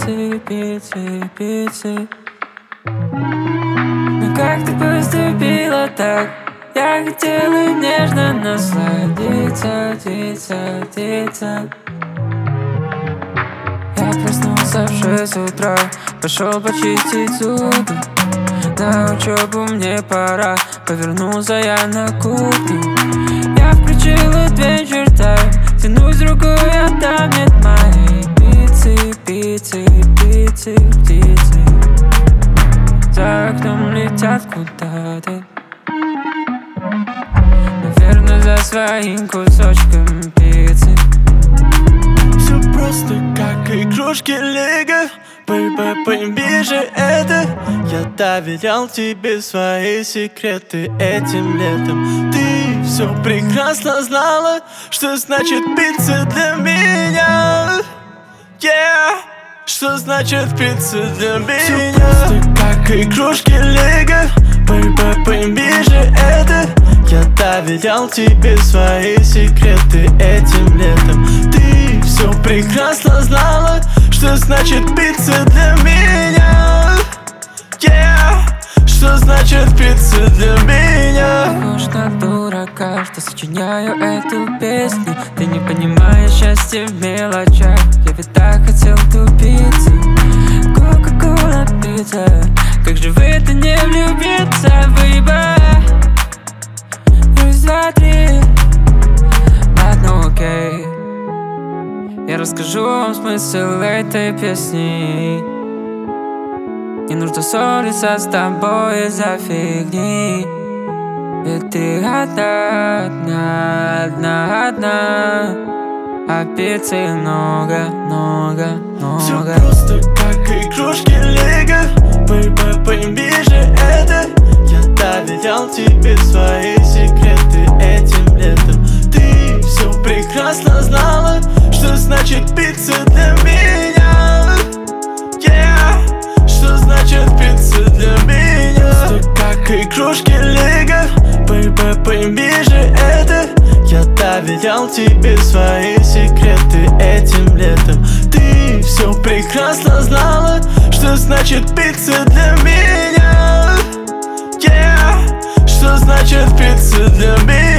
пиццы, пиццы, пиццы. Но как ты поступила так? Я хотела нежно насладиться, диться. Я проснулся в 6 утра, пошел почистить зубы. На учебу мне пора, повернулся я на кухню. Я включил Adventure Time, тянусь рукой, а там нет моей пиццы, пиццы, пиццы, птицы. За окном летят куда-то, наверное, за своим кусочком пиццы. Все просто как игрушки Лего. Baby, пойми же это. Я доверял тебе свои секреты этим летом. Ты все прекрасно знала, что значит пицца для меня. Yeah, что значит пицца для меня. Все просто как игрушки Лего. Baby, пойми же это. Я доверял тебе свои секреты этим летом. Ты все прекрасно знала, что значит пицца для меня. Yeah, что значит пицца для меня. Похож на дурака, что сочиняю эту песню. Ты не понимаешь счастья в мелочах. Я ведь так хотел ту пиццу. Кока-кола пицца. Как же в это не влюбиться, baby? Раз, два, три. Ладно, окей. Я расскажу вам смысл этой песни. Не нужно ссориться с тобой из-за фигни. Ведь ты одна, а пиццы много. Все просто как игрушки Лего. Baby, пойми же это. Я доверял тебе свои секреты этим летом. Ты все прекрасно знала, что значит пицца для меня. Yeah, что значит пицца для меня. Просто как игрушки Лего. Baby, пойми же это. Я доверял тебе свои секреты этим летом. Ты все прекрасно знала, что значит пицца для меня. Yeah, что значит пицца для меня.